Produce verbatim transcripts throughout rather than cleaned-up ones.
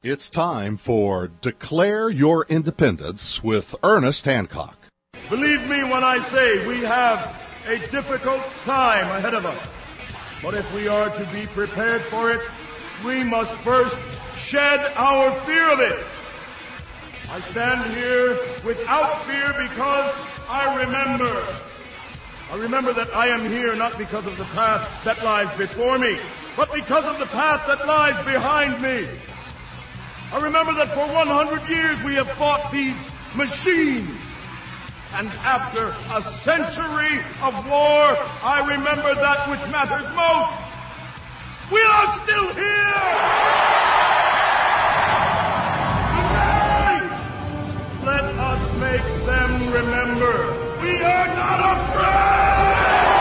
It's time for Declare Your Independence with Ernest Hancock. Believe me when I say we have a difficult time ahead of us. But if we are to be prepared for it, we must first shed our fear of it. I stand here without fear because I remember. I remember that I am here not because of the path that lies before me, but because of the path that lies behind me. I remember that for one hundred years we have fought these machines. And after a century of war, I remember that which matters most. We are still here! Tonight, let us make them remember we are not afraid!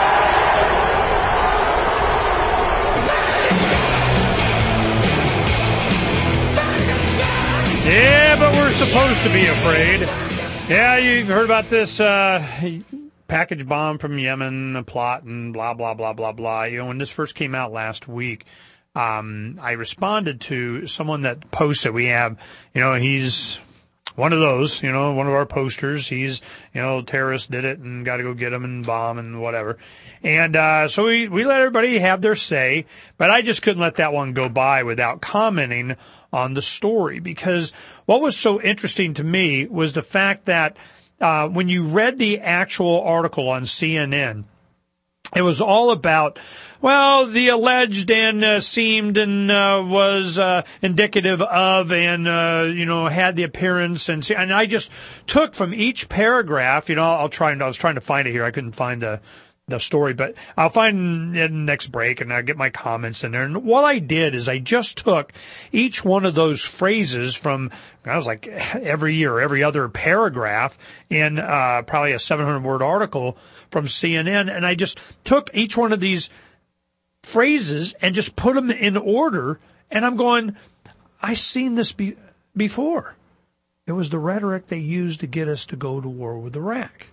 Yeah, but we're supposed to be afraid. Yeah, you've heard about this uh, package bomb from Yemen, a plot, and blah, blah, blah, blah, blah. You know, when this first came out last week, um, I responded to someone that posted. We have, you know, he's one of those, you know, one of our posters. He's, you know, terrorists did it and got to go get them and bomb and whatever. And uh, so we, we let everybody have their say, but I just couldn't let that one go by without commenting on the story, because what was so interesting to me was the fact that uh, when you read the actual article on C N N, it was all about, well, the alleged and uh, seemed and uh, was uh, indicative of and, uh, you know, had the appearance. And, and I just took from each paragraph, you know, I'll try and I was trying to find it here. I couldn't find the the story, but I'll find it in the next break and I'll get my comments in there. And what I did is I just took each one of those phrases from, I was like every year, every other paragraph in uh, probably a seven hundred word article from C N N. And I just took each one of these phrases and just put them in order. And I'm going, I've seen this be- before. It was the rhetoric they used to get us to go to war with Iraq.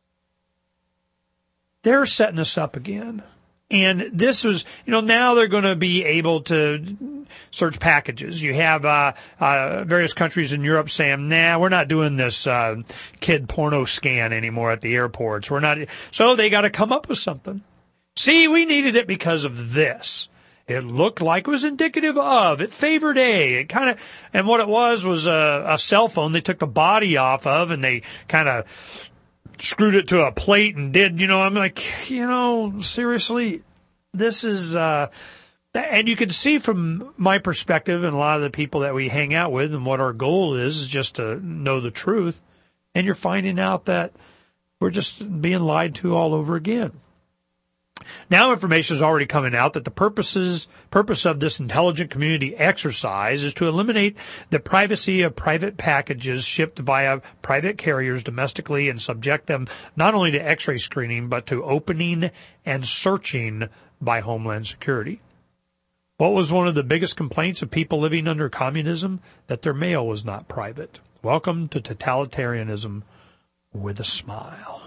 They're setting us up again. And this was, you know, now they're going to be able to search packages. You have uh, uh, various countries in Europe saying, nah, we're not doing this uh, kid porno scan anymore at the airports. We're not. So they got to come up with something. See, we needed it because of this. It looked like it was indicative of. It favored A. It kind of, and what it was was a, a cell phone they took the body off of, and they kind of screwed it to a plate and did, you know, I'm like, you know, seriously, this is, uh, and you can see from my perspective and a lot of the people that we hang out with and what our goal is, is just to know the truth. And you're finding out that we're just being lied to all over again. Now information is already coming out that the purposes, purpose of this intelligent community exercise is to eliminate the privacy of private packages shipped via private carriers domestically and subject them not only to X-ray screening, but to opening and searching by Homeland Security. What was one of the biggest complaints of people living under communism? That their mail was not private. Welcome to totalitarianism with a smile.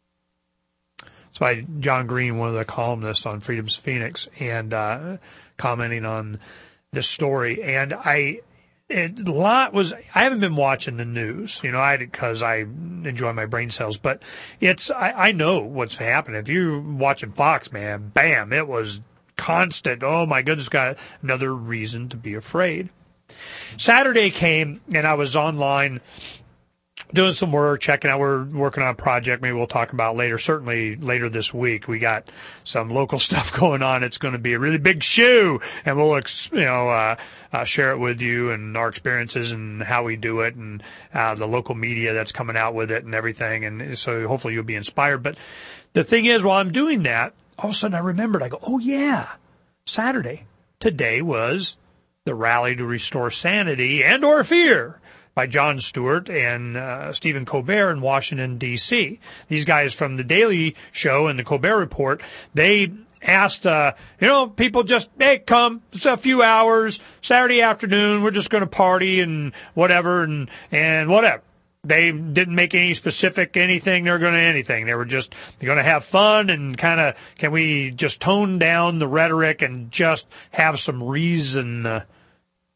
It's by John Green, one of the columnists on Freedom's Phoenix, and uh, commenting on this story. And I, it, a lot was, I haven't been watching the news, you know, I because I enjoy my brain cells, but it's, I, I know what's happening. If you're watching Fox, man, bam, it was constant. Oh my goodness, got another reason to be afraid. Saturday came, and I was online doing some work, checking out. We're working on a project maybe we'll talk about later, certainly later this week. We got some local stuff going on. It's going to be a really big shoe, and we'll, you know, uh, uh, share it with you and our experiences and how we do it and uh, the local media that's coming out with it and everything. And so hopefully you'll be inspired. But the thing is, while I'm doing that, all of a sudden I remembered, I go, oh yeah, Saturday. Today was the Rally to Restore Sanity and or Fear by Jon Stewart and uh, Stephen Colbert in Washington, D C These guys from The Daily Show and the Colbert Report, they asked, uh, you know, people just, hey, come, it's a few hours, Saturday afternoon, we're just going to party and whatever and, and whatever. They didn't make any specific anything. They were going to anything. They were just they're going to have fun and kind of, can we just tone down the rhetoric and just have some reason, uh,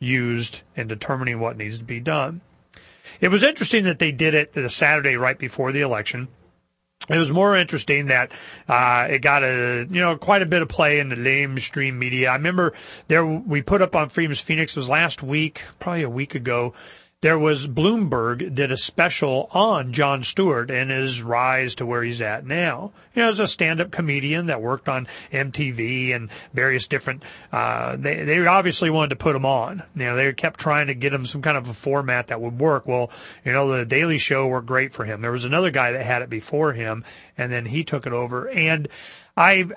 used in determining what needs to be done. It was interesting that they did it the Saturday right before the election. It was more interesting that uh, it got a you know quite a bit of play in the mainstream media. I remember there we put up on Freedom's Phoenix, it was last week, probably a week ago. There was Bloomberg did a special on Jon Stewart and his rise to where he's at now. You know, as a stand-up comedian that worked on M T V and various different. Uh, they they obviously wanted to put him on. You know, they kept trying to get him some kind of a format that would work. Well, you know, the Daily Show worked great for him. There was another guy that had it before him, and then he took it over. And I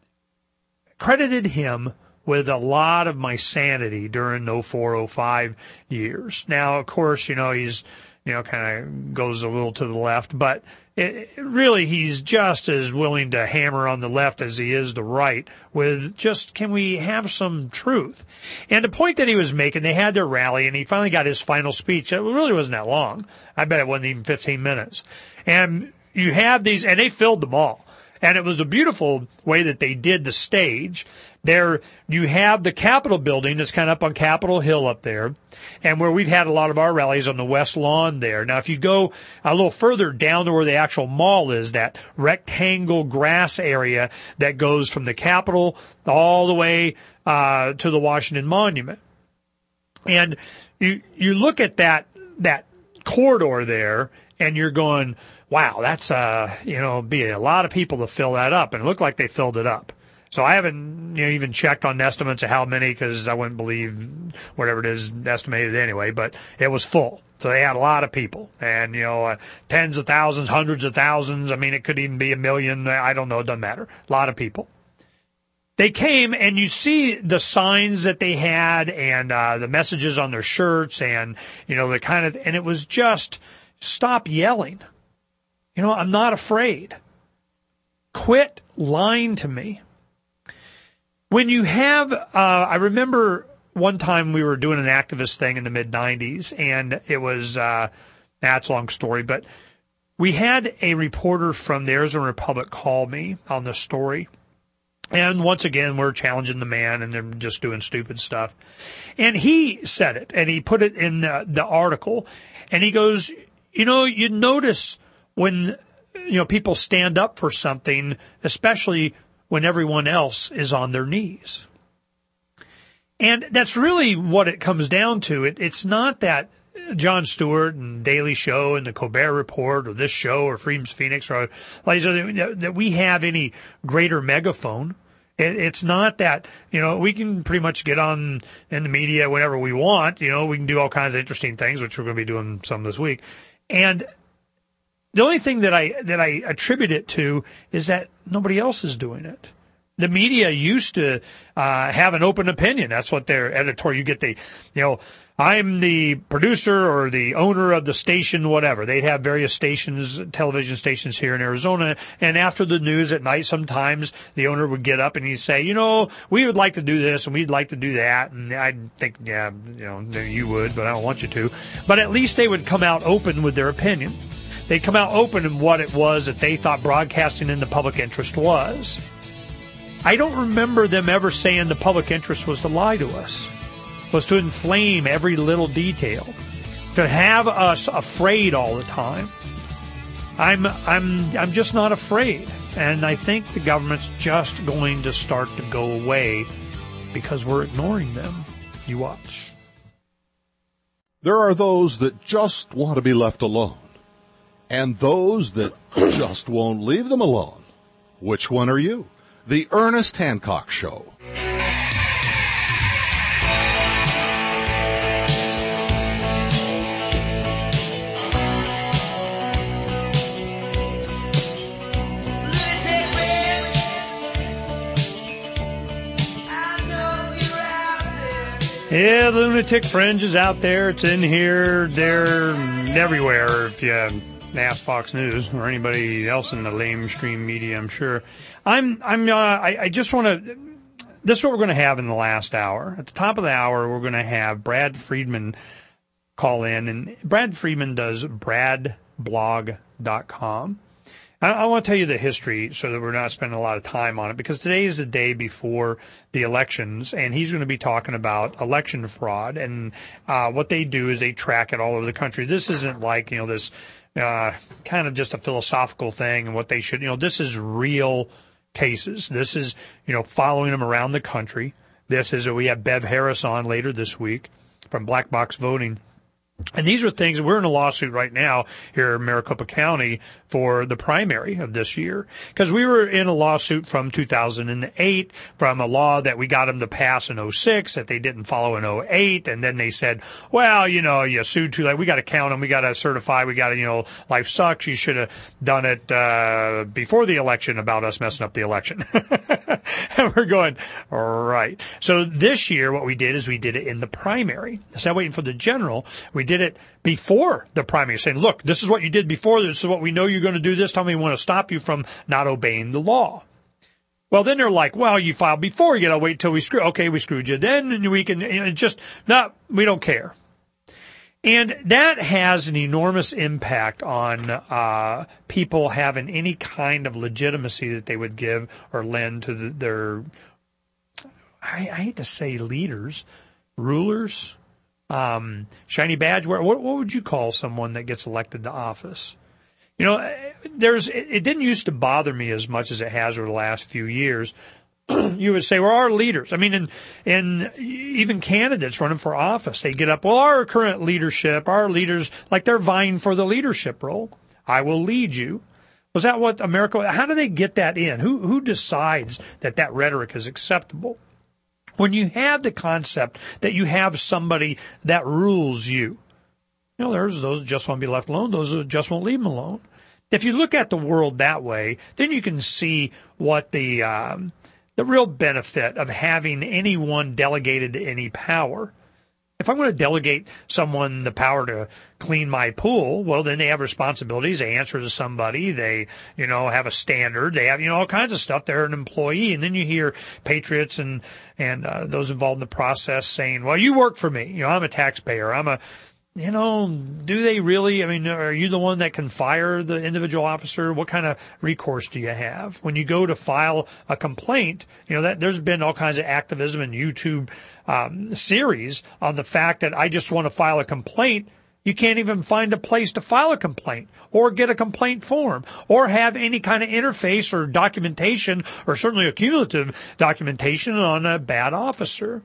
credited him with a lot of my sanity during the oh four oh five years. Now, of course, you know, he's, you know, kind of goes a little to the left, but it, it really he's just as willing to hammer on the left as he is the right with just, can we have some truth? And the point that he was making, they had their rally, and he finally got his final speech. It really wasn't that long. I bet it wasn't even fifteen minutes. And you have these, and they filled them all. And it was a beautiful way that they did the stage. There, you have the Capitol building that's kind of up on Capitol Hill up there, and where we've had a lot of our rallies on the west lawn there. Now, if you go a little further down to where the actual mall is, that rectangle grass area that goes from the Capitol all the way uh, to the Washington Monument. And you you look at that that corridor there, and you're going, wow, that's, uh, you know, be a lot of people to fill that up. And it looked like they filled it up. So I haven't you know, even checked on estimates of how many, because I wouldn't believe whatever it is estimated anyway, but it was full. So they had a lot of people, and, you know, uh, tens of thousands, hundreds of thousands. I mean, it could even be a million. I don't know. It doesn't matter. A lot of people. They came, and you see the signs that they had and uh, the messages on their shirts, and, you know, the kind of, and it was just, stop yelling. You know, I'm not afraid. Quit lying to me. When you have, uh, I remember one time we were doing an activist thing in the mid nineties, and it was, uh, that's a long story, but we had a reporter from the Arizona Republic call me on the story. And once again, we're challenging the man, and they're just doing stupid stuff. And he said it, and he put it in the, the article, and he goes, you know, you notice when, you know, people stand up for something, especially when everyone else is on their knees. And that's really what it comes down to. It, it's not that Jon Stewart and Daily Show and the Colbert Report or this show or Freedom's Phoenix or like that we have any greater megaphone. It, it's not that, you know, we can pretty much get on in the media whenever we want. You know, we can do all kinds of interesting things, which we're going to be doing some this week. And the only thing that I that I attribute it to is that nobody else is doing it. The media used to uh, have an open opinion. That's what their editor, you get the, you know, I'm the producer or the owner of the station, whatever. They'd have various stations, television stations here in Arizona. And after the news at night, sometimes the owner would get up and he'd say, you know, we would like to do this and we'd like to do that. And I'd think, yeah, you know, you would, but I don't want you to. But at least they would come out open with their opinion. They'd come out open in what it was that they thought broadcasting in the public interest was. I don't remember them ever saying the public interest was to lie to us, was to inflame every little detail, to have us afraid all the time. I'm I'm I'm just not afraid, and I think the government's just going to start to go away because we're ignoring them. You watch. There are those that just want to be left alone, and those that just won't leave them alone. Which one are you? The Ernest Hancock Show. Yeah, the Lunatic Fringe is out there. It's in here. They're everywhere if you ask Fox News or anybody else in the lamestream media, I'm sure. I'm, I'm, uh, I, I just want to, this is what we're going to have in the last hour. At the top of the hour, we're going to have Brad Friedman call in, and Brad Friedman does brad blog dot com. I, I want to tell you the history so that we're not spending a lot of time on it, because today is the day before the elections, and he's going to be talking about election fraud. And uh, what they do is they track it all over the country. This isn't like, you know, this uh, kind of just a philosophical thing and what they should, you know, this is real cases. This is, you know, following them around the country. This is, we have Bev Harris on later this week from Black Box Voting. And these are things, we're in a lawsuit right now here in Maricopa County for the primary of this year. Because we were in a lawsuit from two thousand eight from a law that we got them to pass in oh six that they didn't follow in oh eight. And then they said, well, you know, you sued too late. We got to count them. We got to certify. We got to, you know, life sucks. You should have done it uh, before the election about us messing up the election. And we're going, all right. So this year what we did is we did it in the primary. Instead of waiting for the general, we did it before the primary, saying, look, this is what you did before. This is what we know you're going to do this time. We want to stop you from not obeying the law. Well, then they're like, well, you filed before. You got to wait till we screw. Okay, we screwed you then, and we can you know, just not. We don't care. And that has an enormous impact on uh, people having any kind of legitimacy that they would give or lend to the, their, I, I hate to say leaders, rulers, um, shiny badge. What, what would you call someone that gets elected to office? You know, there's it didn't used to bother me as much as it has over the last few years. You would say, well, our leaders, I mean, in, in even candidates running for office, they get up, well, our current leadership, our leaders, like they're vying for the leadership role. I will lead you. Was that what America, how do they get that in? Who, who decides that that rhetoric is acceptable? When you have the concept that you have somebody that rules you, you know, there's those that just want to be left alone, those that just won't leave them alone. If you look at the world that way, then you can see what the, um, the real benefit of having anyone delegated any power. If I'm going to delegate someone the power to clean my pool, well, then they have responsibilities. They answer to somebody. They, you know, have a standard. They have, you know, all kinds of stuff. They're an employee. And then you hear patriots and, and uh, those involved in the process saying, well, you work for me. You know, I'm a taxpayer. I'm a, you know, do they really? I mean, are you the one that can fire the individual officer? What kind of recourse do you have? When you go to file a complaint, you know, that there's been all kinds of activism and YouTube um, series on the fact that I just want to file a complaint. You can't even find a place to file a complaint or get a complaint form or have any kind of interface or documentation or certainly a cumulative documentation on a bad officer.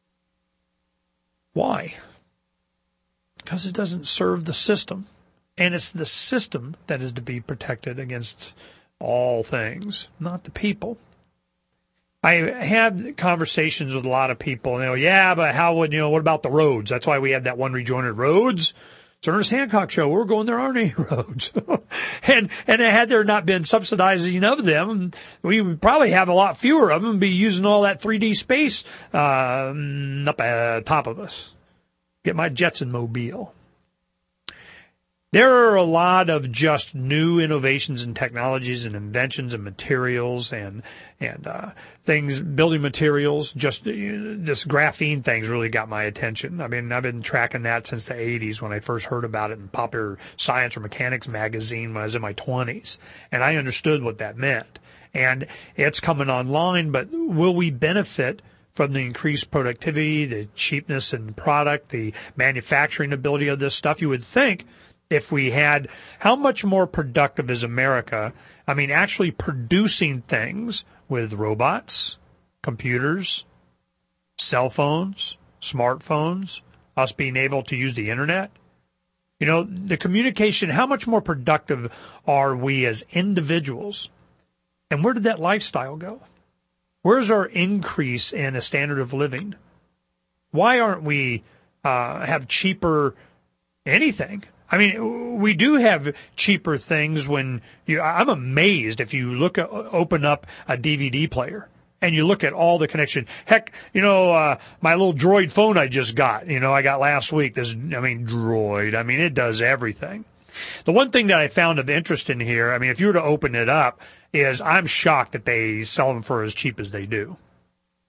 Why? Because it doesn't serve the system. And it's the system that is to be protected against all things, not the people. I had conversations with a lot of people, and they go, yeah, but how would, you know, what about the roads? That's why we have that one rejoined roads. It's Ernest Hancock show. We're going, there aren't any roads. and and had there not been subsidizing of them, we would probably have a lot fewer of them and be using all that three D space uh, up at top of us. Get my Jetson mobile. There are a lot of just new innovations and technologies and inventions and materials and and uh, things, building materials. Just uh, this graphene thing's really got my attention. I mean, I've been tracking that since the eighties when I first heard about it in Popular Science or Mechanics magazine when I was in my twenties, and I understood what that meant. And it's coming online, but will we benefit from the increased productivity, the cheapness in the product, the manufacturing ability of this stuff? You would think if we had, how much more productive is America? I mean, actually producing things with robots, computers, cell phones, smartphones, us being able to use the internet. You know, the communication, how much more productive are we as individuals? And where did that lifestyle go? Where's our increase in a standard of living? Why aren't we uh, have cheaper anything? I mean, we do have cheaper things when you, I'm amazed if you look at, open up a D V D player and you look at all the connection. Heck, you know, uh, my little Droid phone I just got, you know, I got last week, this, I mean, Droid, I mean, it does everything. The one thing that I found of interest in here, I mean, if you were to open it up, is I'm shocked that they sell them for as cheap as they do.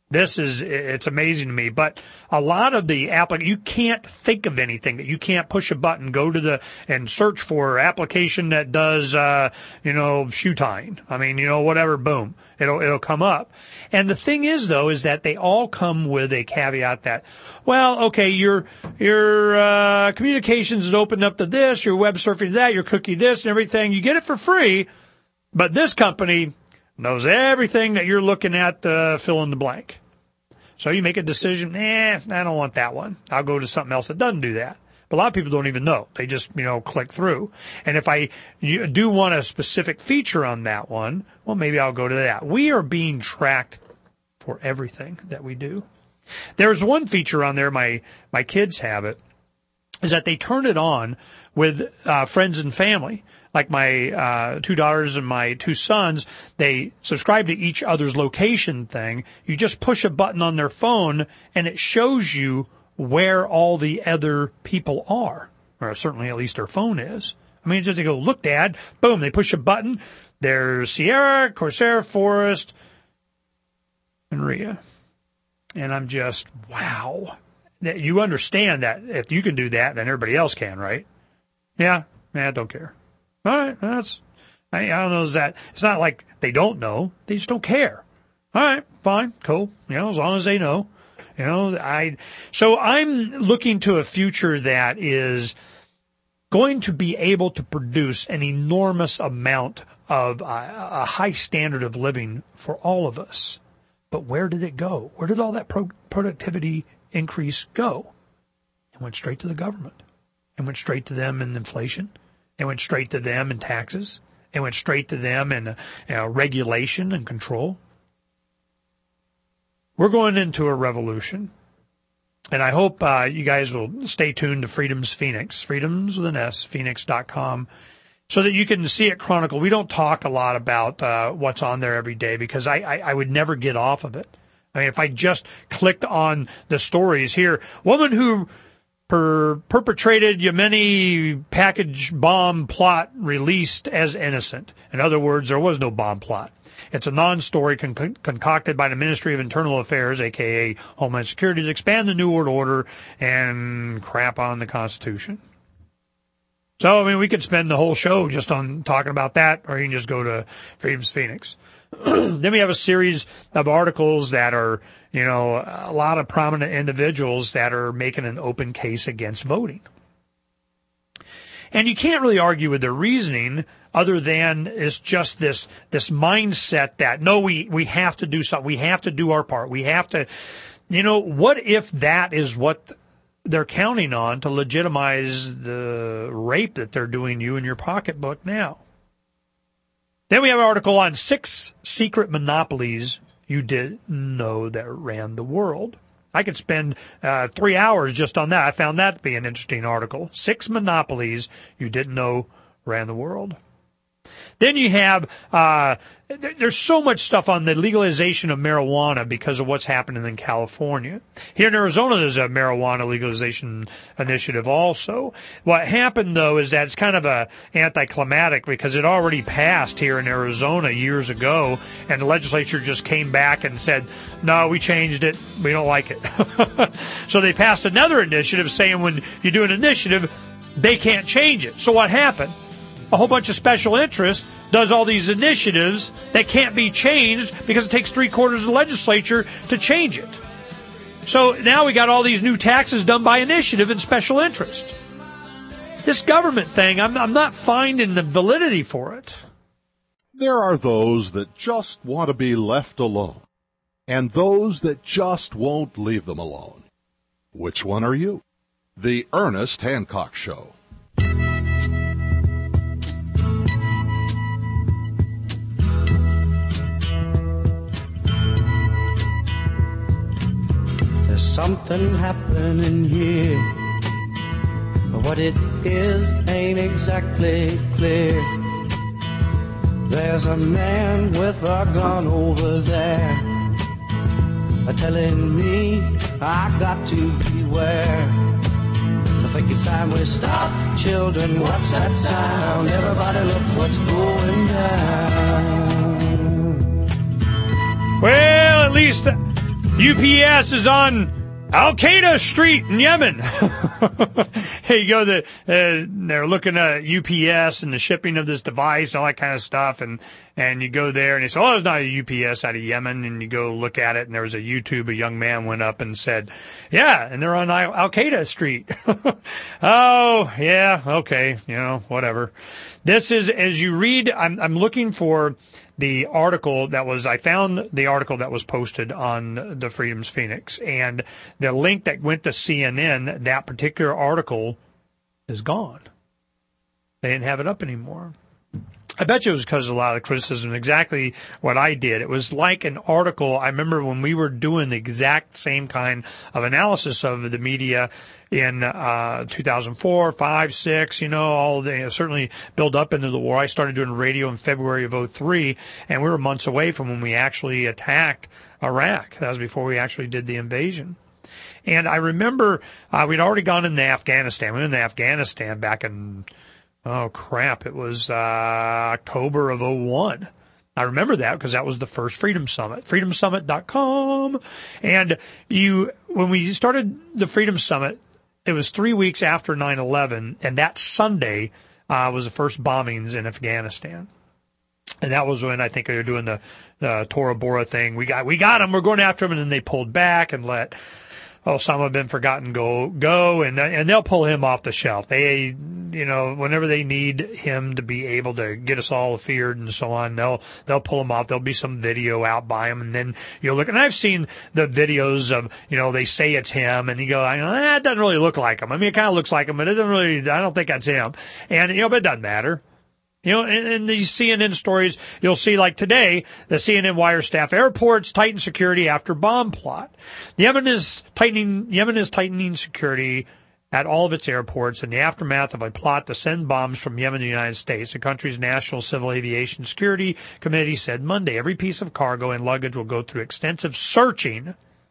This is, it's amazing to me. But a lot of the applic, you can't think of anything that you can't push a button, go to the, and search for application that does, uh, you know, shoe tying. I mean, you know, whatever, boom, it'll, it'll come up. And the thing is, though, is that they all come with a caveat that, well, okay, your, your, uh, communications is opened up to this, your web surfing to that, your cookie this and everything. You get it for free, but this company knows everything that you're looking at, uh, fill in the blank. So you make a decision, eh, I don't want that one. I'll go to something else that doesn't do that. But a lot of people don't even know. They just, you know, click through. And if I you do want a specific feature on that one, well, maybe I'll go to that. We are being tracked for everything that we do. There's one feature on there, my, my kids have it, is that they turn it on with uh, friends and family. Like my uh, two daughters and my two sons, they subscribe to each other's location thing. You just push a button on their phone, and it shows you where all the other people are, or certainly at least their phone is. I mean, just they go, look, Dad, boom, they push a button. There's Sierra, Corsair, Forest, and Rhea. And I'm just, wow. You understand that if you can do that, then everybody else can, right? Yeah, yeah, I don't care. All right, that's, I, I don't know, is that, it's not like they don't know, they just don't care. All right, fine, cool, you know, as long as they know, you know, I, so I'm looking to a future that is going to be able to produce an enormous amount of uh, a high standard of living for all of us. But where did it go? Where did all that pro- productivity increase go? It went straight to the government. It went straight to them in inflation. It went straight to them in taxes. It went straight to them in uh, you know, regulation and control. We're going into a revolution. And I hope uh, you guys will stay tuned to Freedom's Phoenix, Freedoms with an S, phoenix dot com, so that you can see it chronicled. We don't talk a lot about uh, what's on there every day because I, I, I would never get off of it. I mean, if I just clicked on the stories here, woman who Per, perpetrated Yemeni package bomb plot released as innocent. In other words, there was no bomb plot. It's a non-story con- concocted by the Ministry of Internal Affairs, a k a. Homeland Security, to expand the New World Order and crap on the Constitution. So, I mean, we could spend the whole show just on talking about that, or you can just go to Freedom's Phoenix. Then we have a series of articles that are, you know, a lot of prominent individuals that are making an open case against voting. And you can't really argue with their reasoning other than it's just this this mindset that, no, we, we have to do something. We have to do our part. We have to, you know, what if that is what they're counting on to legitimize the rape that they're doing you in your pocketbook now? Then we have an article on six secret monopolies you didn't know that ran the world. I could spend uh, three hours just on that. I found that to be an interesting article. Six monopolies you didn't know ran the world. Then you have, uh, there's so much stuff on the legalization of marijuana because of what's happening in California. Here in Arizona, there's a marijuana legalization initiative also. What happened, though, is that it's kind of a anticlimactic because it already passed here in Arizona years ago, and the legislature just came back and said, no, we changed it. We don't like it. So they passed another initiative saying when you do an initiative, they can't change it. So what happened? A whole bunch of special interest does all these initiatives that can't be changed because it takes three quarters of the legislature to change it. So now we got all these new taxes done by initiative and special interest. This government thing, I'm, I'm not finding the validity for it. There are those that just want to be left alone, and those that just won't leave them alone. Which one are you? The Ernest Hancock Show. There's something happening here, but what it is ain't exactly clear. There's a man with a gun over there, telling me I got to beware. I think it's time we stop. Children, what's that sound? Everybody look what's going down. Well, at least U P S is on Al-Qaeda Street in Yemen. Hey, you go to, uh, they're looking at U P S and the shipping of this device and all that kind of stuff, and, and you go there and you say, oh, it's not a U P S out of Yemen, and you go look at it, and there was a YouTube, a young man went up and said, yeah, and they're on Al-Qaeda Street. Oh, yeah, okay, you know, whatever. This is, as you read, I'm, I'm looking for the article that was, I found the article that was posted on the Freedom's Phoenix, and the link that went to C N N, that particular article is gone. They didn't have it up anymore. I bet you it was because of a lot of criticism, exactly what I did. It was like an article. I remember when we were doing the exact same kind of analysis of the media in uh two thousand four, five, six, you know, all the, you know, certainly build up into the war. I started doing radio in February of oh three, and we were months away from when we actually attacked Iraq. That was before we actually did the invasion. And I remember uh, we'd already gone into Afghanistan. We went into Afghanistan back in, oh, crap, it was uh October of oh one. I remember that because that was the first Freedom Summit, freedom summit dot com. And you, when we started the Freedom Summit, it was three weeks after nine eleven, and that Sunday uh, was the first bombings in Afghanistan. And that was when I think they were doing the, the Tora Bora thing. We got, we got them, we're going after them, and then they pulled back and let Osama bin Forgotten go, go, and and they'll pull him off the shelf. They, you know, whenever they need him to be able to get us all feared and so on, they'll they'll pull him off. There'll be some video out by him, and then you'll look. And I've seen the videos of, you know, they say it's him, and you go, eh, it doesn't really look like him. I mean, it kind of looks like him, but it doesn't really. I don't think that's him. And you know, but it doesn't matter. You know, in, in these C N N stories, you'll see, like today, the C N N wire staff, airports tighten security after bomb plot. Yemen is tightening, Yemen is tightening security at all of its airports in the aftermath of a plot to send bombs from Yemen to the United States. The country's National Civil Aviation Security Committee said Monday every piece of cargo and luggage will go through extensive searching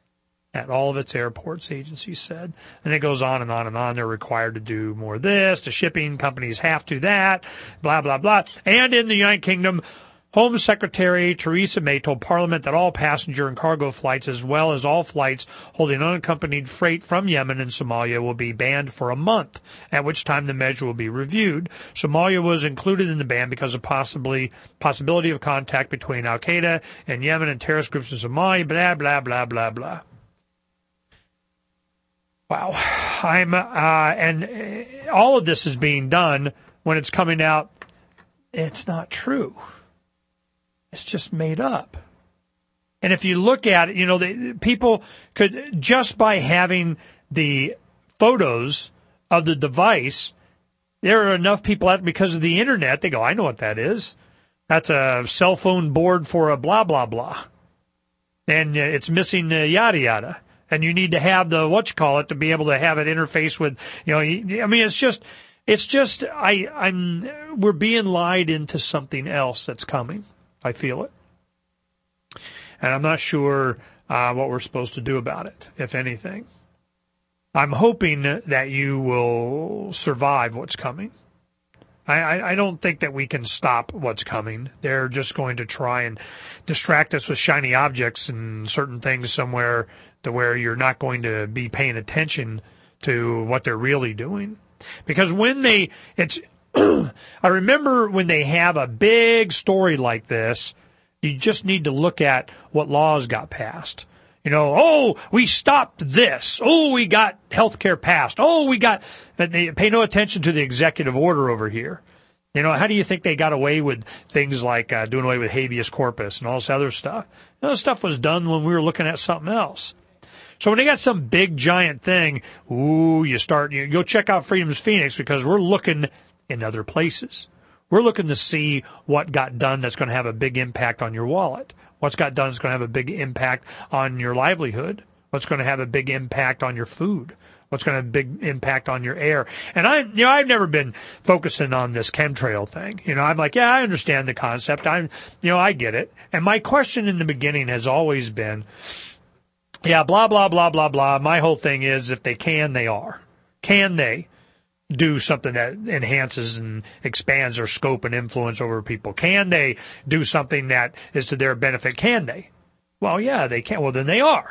at all of its airports, the agency said. And it goes on and on and on. They're required to do more of this. The shipping companies have to that, blah, blah, blah. And in the United Kingdom, Home Secretary Theresa May told Parliament that all passenger and cargo flights, as well as all flights holding unaccompanied freight from Yemen and Somalia, will be banned for a month, at which time the measure will be reviewed. Somalia was included in the ban because of possibly possibility of contact between Al-Qaeda and Yemen and terrorist groups in Somalia, blah, blah, blah, blah, blah. Wow. I'm, uh, and all of this is being done when it's coming out. It's not true. It's just made up. And if you look at it, you know, the, people could, just by having the photos of the device, there are enough people out because of the internet, they go, I know what that is. That's a cell phone board for a blah, blah, blah. And it's missing the yada, yada. And you need to have the whatchamacallit to be able to have it interface with, you know, I mean, it's just, it's just, I, I'm, we're being lied into something else that's coming. I feel it. And I'm not sure uh, what we're supposed to do about it, if anything. I'm hoping that you will survive what's coming. I, I, I don't think that we can stop what's coming. They're just going to try and distract us with shiny objects and certain things somewhere to where you're not going to be paying attention to what they're really doing. Because when they, it's, I remember when they have a big story like this, you just need to look at what laws got passed. You know, oh, we stopped this. Oh, we got health care passed. Oh, we got, but they pay no attention to the executive order over here. You know, how do you think they got away with things like uh, doing away with habeas corpus and all this other stuff? You know, this stuff was done when we were looking at something else. So when they got some big giant thing, ooh, you start, you go check out Freedom's Phoenix because we're looking in other places. We're looking to see what got done that's going to have a big impact on your wallet. What's got done is going to have a big impact on your livelihood. What's going to have a big impact on your food. What's going to have a big impact on your air. And I, you know, I've never been focusing on this chemtrail thing. You know, I'm like, yeah, I understand the concept. I'm, you know, I get it. And my question in the beginning has always been, yeah, blah, blah, blah, blah, blah. My whole thing is if they can, they are. Can they do something that enhances and expands their scope and influence over people? Can they do something that is to their benefit? Can they? Well, yeah, they can. Well, then they are.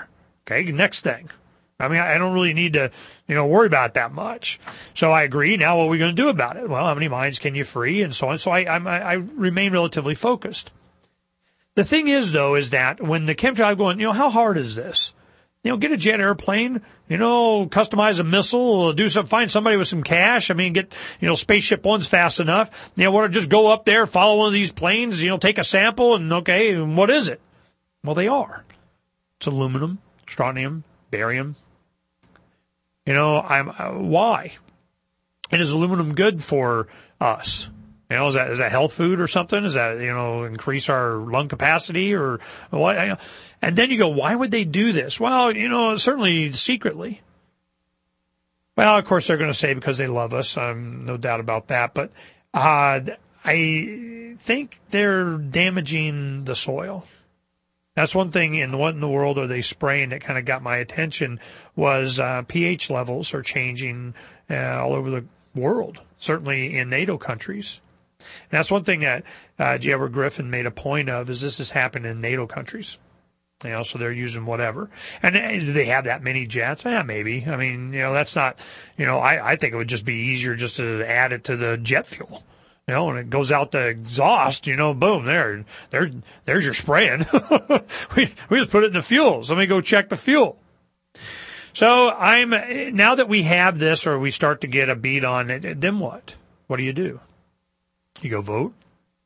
Okay, next thing. I mean, I don't really need to, you know, worry about it that much. So I agree. Now what are we going to do about it? Well, how many mines can you free and so on? So I, I, I remain relatively focused. The thing is, though, is that when the chemtrail, I'm going, you know, how hard is this? You know, get a jet airplane, you know, customize a missile, do some, find somebody with some cash. I mean, get, you know, Spaceship One's fast enough. You know, want to just go up there, follow one of these planes, you know, take a sample, and okay, what is it? Well, they are. It's aluminum, strontium, barium. You know, I'm uh, why? And is aluminum good for us? You know, is that is that health food or something? Is that, you know, increase our lung capacity or what? And then you go, why would they do this? Well, you know, certainly secretly. Well, of course they're going to say because they love us. Um, no doubt about that. But uh, I think they're damaging the soil. That's one thing. In what in the world are they spraying that kind of got my attention was uh, pH levels are changing uh, all over the world, certainly in NATO countries. And that's one thing that uh, J. Edward Griffin made a point of, is this has happened in NATO countries. You know, so they're using whatever. And uh, do they have that many jets? Yeah, maybe. I mean, you know, that's not, you know, I, I think it would just be easier just to add it to the jet fuel. You know, and it goes out the exhaust, you know, boom, there, there, there's your spraying. we, we just put it in the fuel. So let me go check the fuel. So I'm, now that we have this or we start to get a beat on it, then what? What do you do? You go vote?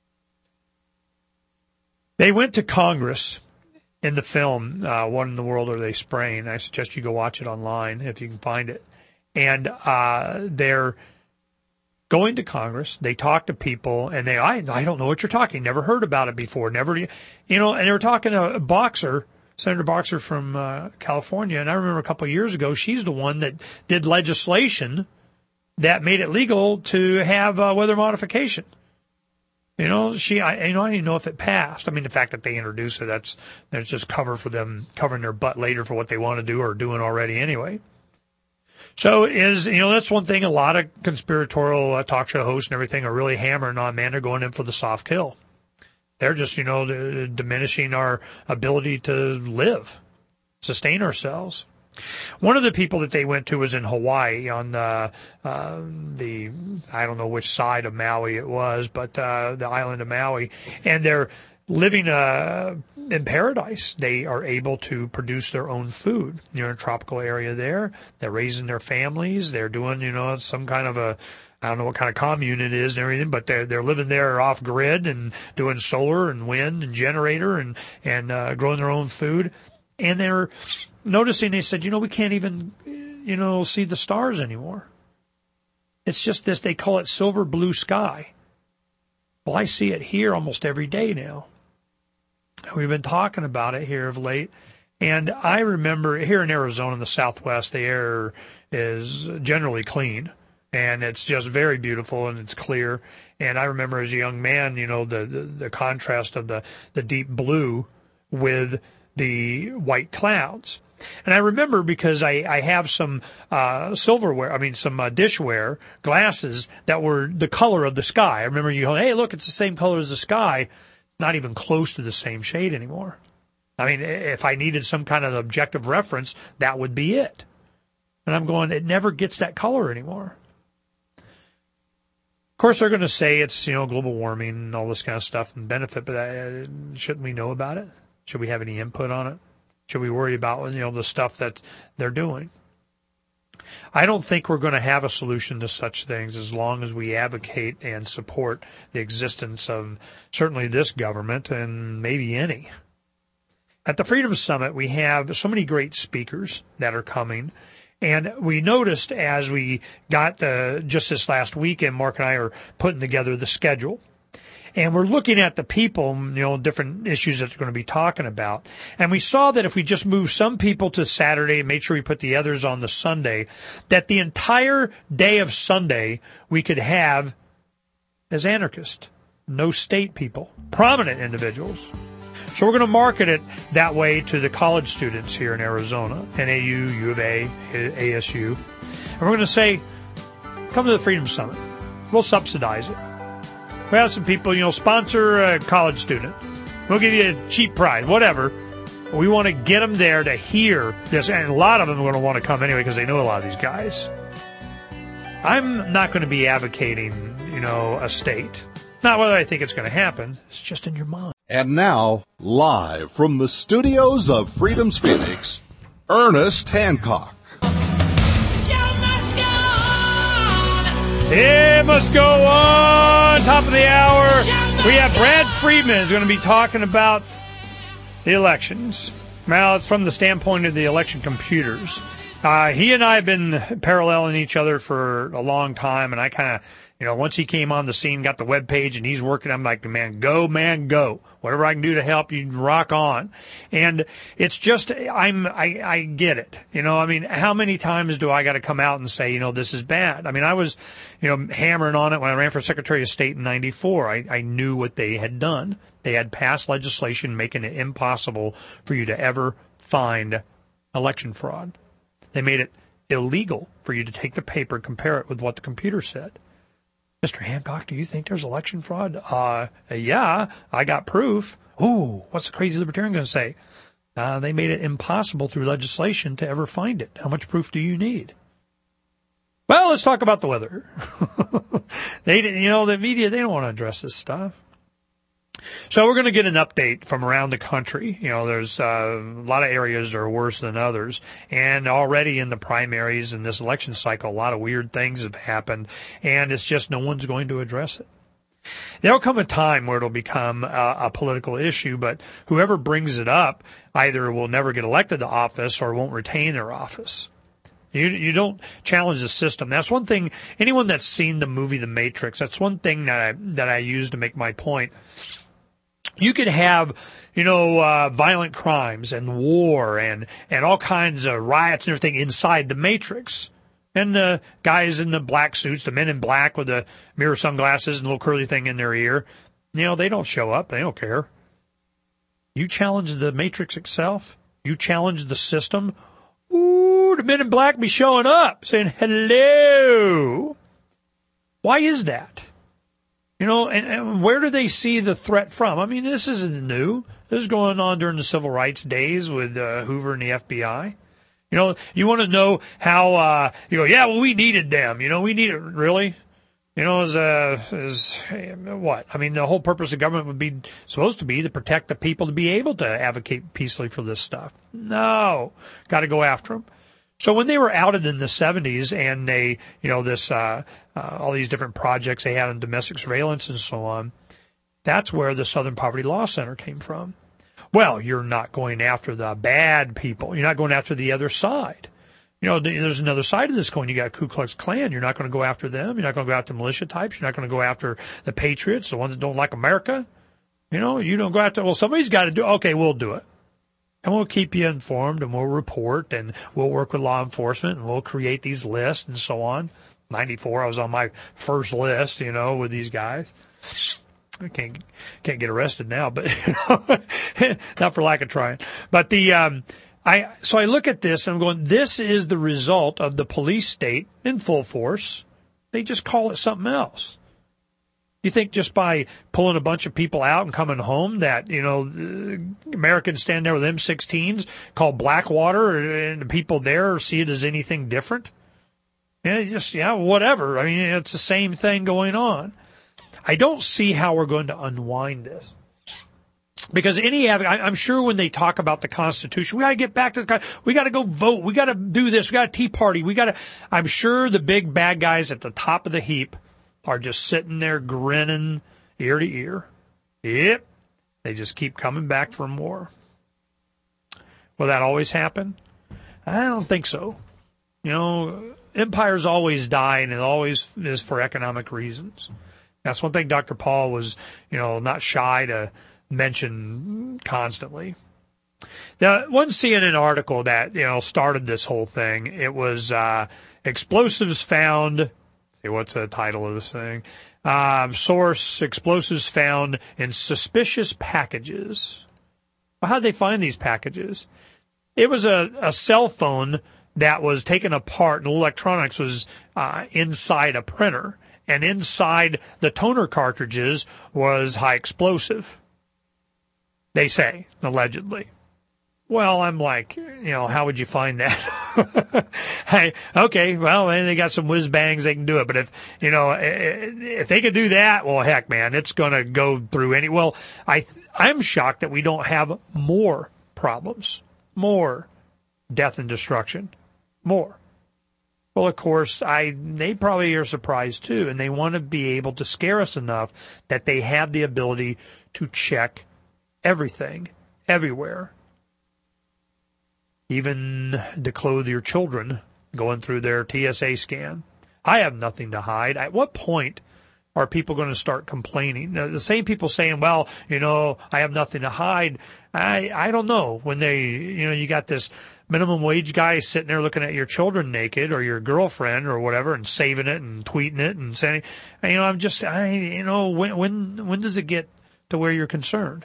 They went to Congress in the film, uh, What in the World Are They Spraying? I suggest you go watch it online if you can find it. And uh, they're going to Congress, they talk to people, and they, I, I don't know what you're talking, never heard about it before, never, you know, and they were talking to a Boxer, Senator Boxer from uh, California, and I remember a couple of years ago, she's the one that did legislation that made it legal to have uh, weather modification. You know, she, I, you know, I didn't know if it passed. I mean, the fact that they introduced it, that's, that's just cover for them covering their butt later for what they want to do or doing already anyway. So is, you know, that's one thing a lot of conspiratorial uh, talk show hosts and everything are really hammering on, man. They're going in for the soft kill. They're just, you know, d- diminishing our ability to live, sustain ourselves. One of the people that they went to was in Hawaii on the, uh, the I don't know which side of Maui it was, but uh, the island of Maui. And they're living uh, in paradise. They are able to produce their own food. You're in a tropical area there. They're raising their families. They're doing, you know, some kind of a, I don't know what kind of commune it is and everything, but they're they're living there off grid and doing solar and wind and generator and and uh, growing their own food. And they're noticing, they said, you know, we can't even, you know, see the stars anymore. It's just this, they call it silver blue sky. Well, I see it here almost every day now. We've been talking about it here of late. And I remember here in Arizona, in the Southwest, the air is generally clean. And it's just very beautiful and it's clear. And I remember as a young man, you know, the, the, the contrast of the, the deep blue with the white clouds. And I remember because I, I have some uh, silverware, I mean, some uh, dishware, glasses that were the color of the sky. I remember you going, hey, look, it's the same color as the sky. Not even close to the same shade anymore. I mean, if I needed some kind of objective reference, that would be it. And I'm going, it never gets that color anymore. Of course, they're going to say it's, you know, global warming and all this kind of stuff and benefit, but uh, shouldn't we know about it? Should we have any input on it? Should we worry about, you know, the stuff that they're doing? I don't think we're going to have a solution to such things as long as we advocate and support the existence of certainly this government and maybe any. At the Freedom Summit, we have so many great speakers that are coming. And we noticed as we got uh, just this last weekend, Mark and I are putting together the schedule. And we're looking at the people, you know, different issues that they're going to be talking about. And we saw that if we just move some people to Saturday and made sure we put the others on the Sunday, that the entire day of Sunday we could have as anarchists, no state people, prominent individuals. So we're going to market it that way to the college students here in Arizona, N A U, U of A, A S U. And we're going to say, come to the Freedom Summit. We'll subsidize it. We have some people, you know, sponsor a college student. We'll give you a cheap price, whatever. We want to get them there to hear this, and a lot of them are going to want to come anyway because they know a lot of these guys. I'm not going to be advocating, you know, a state. Not whether I think it's going to happen. It's just in your mind. And now, live from the studios of Freedom's Phoenix, Ernest Hancock. It must go on. Top of the hour. We have Brad Friedman is going to be talking about the elections. Now, it's from the standpoint of the election computers. Uh, he and I have been paralleling each other for a long time, and I kind of, you know, once he came on the scene, got the web page, and he's working, I'm like, man, go, man, go. Whatever I can do to help you, rock on. And it's just, I'm, I, I get it. You know, I mean, how many times do I got to come out and say, you know, this is bad? I mean, I was, you know, hammering on it when I ran for Secretary of State in ninety-four. I, I knew what they had done. They had passed legislation making it impossible for you to ever find election fraud. They made it illegal for you to take the paper and compare it with what the computer said. Mister Hancock, do you think there's election fraud? Uh, yeah, I got proof. Ooh, what's the crazy libertarian going to say? Uh, they made it impossible through legislation to ever find it. How much proof do you need? Well, let's talk about the weather. They, you know, the media, they don't want to address this stuff. So we're going to get an update from around the country. You know, there's uh, a lot of areas that are worse than others. And already in the primaries in this election cycle, a lot of weird things have happened. And it's just no one's going to address it. There'll come a time where it'll become a, a political issue, but whoever brings it up either will never get elected to office or won't retain their office. You you don't challenge the system. That's one thing. Anyone that's seen the movie The Matrix, that's one thing that I, that I use to make my point. You could have, you know, uh, violent crimes and war and, and all kinds of riots and everything inside the Matrix. And the guys in the black suits, the men in black with the mirror sunglasses and little curly thing in their ear, you know, they don't show up. They don't care. You challenge the Matrix itself. You challenge the system. Ooh, the men in black be showing up saying, hello. Why is that? You know, and, and where do they see the threat from? I mean, this isn't new. This is going on during the civil rights days with uh, Hoover and the F B I. You know, you want to know how, uh, you go, yeah, well, we needed them. You know, we needed, really? You know, as, uh, as, what? I mean, the whole purpose of government would be, supposed to be to protect the people to be able to advocate peacefully for this stuff. No. Got to go after them. So when they were outed in the seventies and they, you know, this, uh, uh, all these different projects they had on domestic surveillance and so on, that's where the Southern Poverty Law Center came from. Well, you're not going after the bad people. You're not going after the other side. You know, there's another side of this coin. You got Ku Klux Klan. You're not going to go after them. You're not going to go after militia types. You're not going to go after the patriots, the ones that don't like America. You know, you don't go after, well, somebody's got to do, okay, we'll do it. And we'll keep you informed, and we'll report, and we'll work with law enforcement, and we'll create these lists and so on. ninety-four, I was on my first list, you know, with these guys. I can't can't get arrested now, but you know, not for lack of trying. But the um, I so I look at this and I'm going, this is the result of the police state in full force. They just call it something else. You think just by pulling a bunch of people out and coming home that, you know, Americans stand there with M sixteens called Blackwater and the people there see it as anything different? Yeah, just, yeah, whatever. I mean, it's the same thing going on. I don't see how we're going to unwind this. Because any, I'm sure when they talk about the Constitution, we got to get back to the, we got to go vote, we got to do this, we got a Tea Party, we got to, I'm sure the big bad guys at the top of the heap are just sitting there grinning ear to ear. Yep. They just keep coming back for more. Will that always happen? I don't think so. You know, empires always die, and it always is for economic reasons. That's one thing Doctor Paul was, you know, not shy to mention constantly. Now, one C N N article that, you know, started this whole thing, it was uh, explosives found. See, what's the title of this thing? Um, source, explosives found in suspicious packages. Well, how'd they find these packages? It was a, a cell phone that was taken apart, and electronics was uh, inside a printer. And inside the toner cartridges was high explosive. They say, allegedly. Well, I'm like, you know, how would you find that? Hey, okay, well, they got some whiz bangs, they can do it. But if, you know, if they could do that, well, heck, man, it's going to go through any. Well, I, I'm shocked that we don't have more problems, more death and destruction, more. Well, of course, I they probably are surprised too, and they want to be able to scare us enough that they have the ability to check everything, everywhere. Even to clothe your children going through their T S A scan. I have nothing to hide. At what point are people going to start complaining? Now, the same people saying, well, you know, I have nothing to hide. I, I don't know. When they, you know, you got this minimum wage guy sitting there looking at your children naked or your girlfriend or whatever and saving it and tweeting it and saying, you know, I'm just, I, you know, when, when, when does it get to where you're concerned?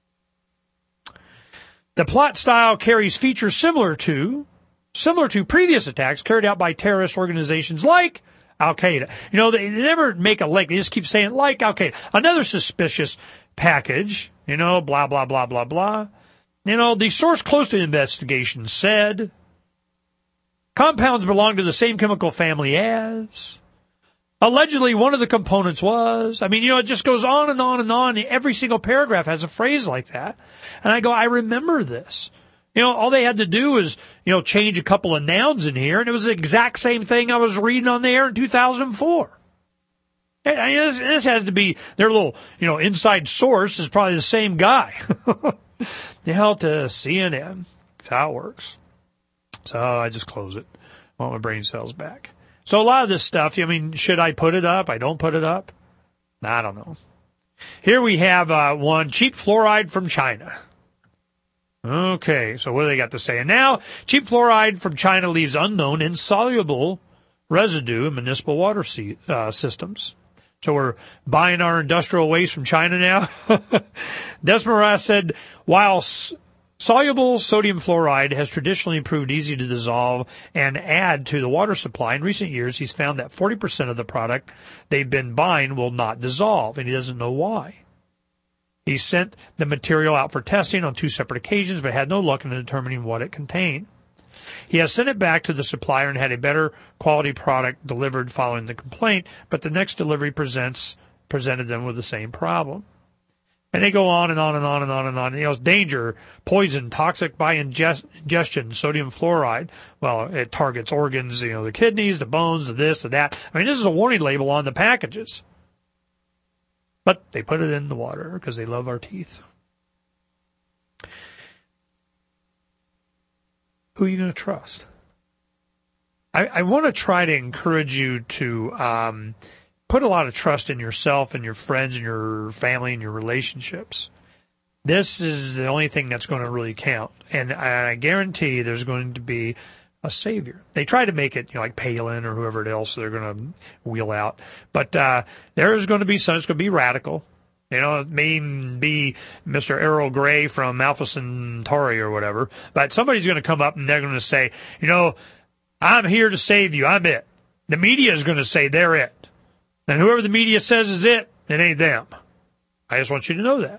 The plot style carries features similar to, similar to previous attacks carried out by terrorist organizations like Al-Qaeda. You know, they, they never make a link. They just keep saying like Al-Qaeda. Another suspicious package, you know, blah, blah, blah, blah, blah. You know, the source close to the investigation said compounds belong to the same chemical family as. Allegedly, one of the components was. I mean, you know, it just goes on and on and on. Every single paragraph has a phrase like that. And I go, I remember this. You know, all they had to do was, you know, change a couple of nouns in here, and it was the exact same thing I was reading on the air in two thousand four. And this, this has to be their little, you know, inside source is probably the same guy. You know, to C N N. That's how it works. So I just close it. I want my brain cells back. So a lot of this stuff, I mean, should I put it up? I don't put it up? I don't know. Here we have uh, one, cheap fluoride from China. Okay, so what do they got to say? And now, cheap fluoride from China leaves unknown insoluble residue in municipal water see, uh, systems. So we're buying our industrial waste from China now? Desmarais said, while s- soluble sodium fluoride has traditionally proved easy to dissolve and add to the water supply, in recent years he's found that forty percent of the product they've been buying will not dissolve, and he doesn't know why. He sent the material out for testing on two separate occasions, but had no luck in determining what it contained. He has sent it back to the supplier and had a better quality product delivered following the complaint, but the next delivery presents presented them with the same problem. And they go on and on and on and on and on. You know, it's danger, poison, toxic by ingest- ingestion, sodium fluoride. Well, it targets organs, you know, the kidneys, the bones, the this, the that. I mean, this is a warning label on the packages. But they put it in the water because they love our teeth. Who are you going to trust? I, I want to try to encourage you to um, put a lot of trust in yourself and your friends and your family and your relationships. This is the only thing that's going to really count. And I guarantee there's going to be a savior. They try to make it, you know, like Palin or whoever else they're going to wheel out. But uh, there's going to be some, it's going to be radical. You know, it may be Mister Errol Gray from Alpha Centauri or whatever. But somebody's going to come up and they're going to say, you know, I'm here to save you. I'm it. The media is going to say they're it. And whoever the media says is it, it ain't them. I just want you to know that.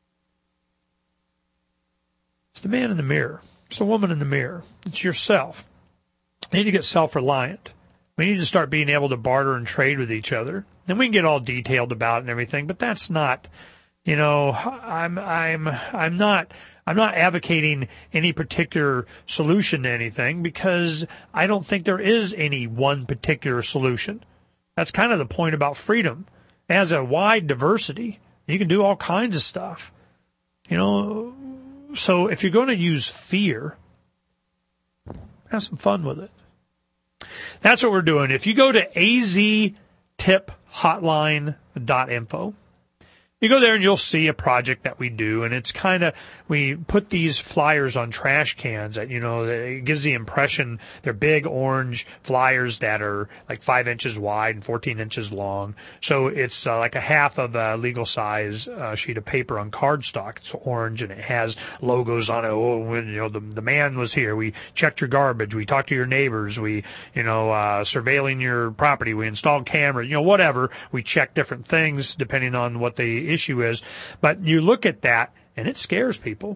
It's the man in the mirror. It's the woman in the mirror. It's yourself. You need to get self-reliant. We need to start being able to barter and trade with each other. And we can get all detailed about it and everything, but that's not, you know, I'm I'm I'm not I'm not advocating any particular solution to anything because I don't think there is any one particular solution. That's kind of the point about freedom. It has a wide diversity. You can do all kinds of stuff. You know, so if you're going to use fear, have some fun with it. That's what we're doing. If you go to a z tip hotline dot info, you go there and you'll see a project that we do, and it's kind of, we put these flyers on trash cans that, you know, it gives the impression they're big orange flyers that are like five inches wide and fourteen inches long. So it's uh, like a half of a legal size uh, sheet of paper on cardstock. It's orange and it has logos on it. Oh, you know, the, the man was here. We checked your garbage. We talked to your neighbors. We, you know, uh, surveilling your property. We installed cameras, you know, whatever. We check different things depending on what the issue is. But you look at that and it scares people.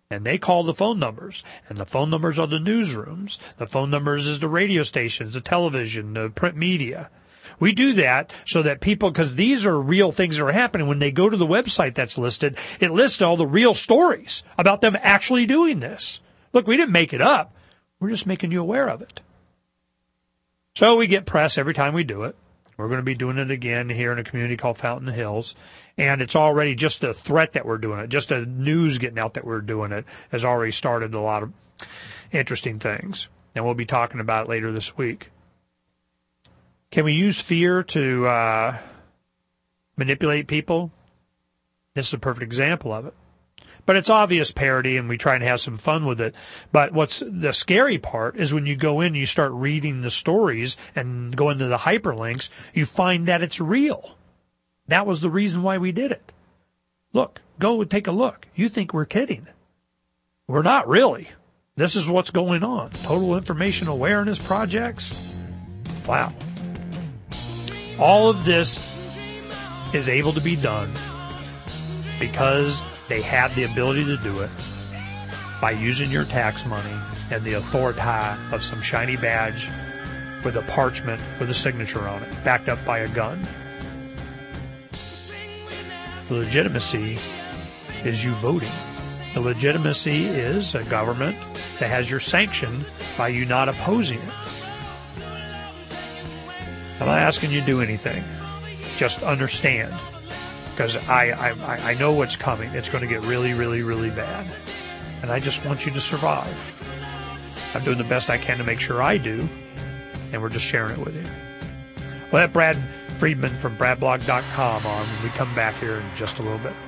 And they call the phone numbers, and the phone numbers are the newsrooms. The phone numbers is the radio stations, the television, the print media. We do that so that people, because these are real things that are happening. When they go to the website that's listed, it lists all the real stories about them actually doing this. Look, we didn't make it up. We're just making you aware of it. So we get press every time we do it. We're going to be doing it again here in a community called Fountain Hills. And it's already just the threat that we're doing it, just the news getting out that we're doing it has already started a lot of interesting things. And we'll be talking about it later this week. Can we use fear to uh, manipulate people? This is a perfect example of it. But it's obvious parody, and we try and have some fun with it. But what's the scary part is when you go in and you start reading the stories and go into the hyperlinks, you find that it's real. That was the reason why we did it. Look, go and take a look. You think we're kidding. We're not really. This is what's going on. Total Information Awareness projects. Wow. All of this is able to be done because they have the ability to do it by using your tax money and the authority of some shiny badge with a parchment with a signature on it, backed up by a gun. The legitimacy is you voting. The legitimacy is a government that has your sanction by you not opposing it. I'm not asking you to do anything. Just understand. Because I, I, I know what's coming. It's going to get really, really, really bad. And I just want you to survive. I'm doing the best I can to make sure I do. And we're just sharing it with you. We'll have Brad Friedman from brad blog dot com on when we come back here in just a little bit.